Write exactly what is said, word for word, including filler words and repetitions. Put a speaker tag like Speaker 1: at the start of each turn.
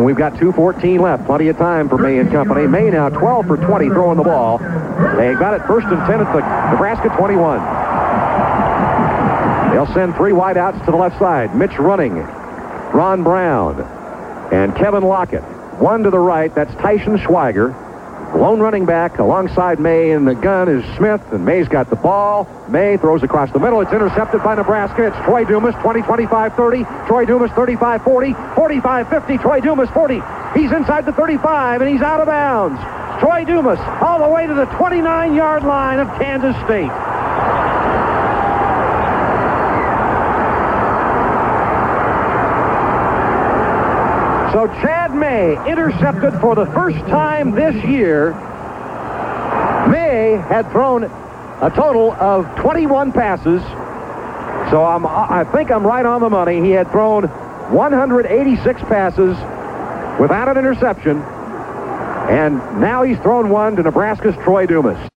Speaker 1: And we've got two fourteen left. Plenty of time for May and company. May now twelve for twenty throwing the ball. They got it first and ten at the Nebraska twenty-one. They'll send three wideouts to the left side. Mitch running. Ron Brown and Kevin Lockett. One to the right. That's Tyson Schweiger. Lone running back alongside May, and the gun is Smith, and May's got the ball. May throws across the middle. It's intercepted by Nebraska. It's Troy Dumas, twenty, twenty-five, thirty. Troy Dumas, thirty-five, forty, forty-five, fifty. Troy Dumas, forty. He's inside the thirty-five, and he's out of bounds. Troy Dumas all the way to the twenty-nine-yard line of Kansas State. So Chad May intercepted for the first time this year. May had thrown a total of twenty-one passes. So I'm, I think I'm right on the money. He had thrown one hundred eighty-six passes without an interception. And now he's thrown one to Nebraska's Troy Dumas.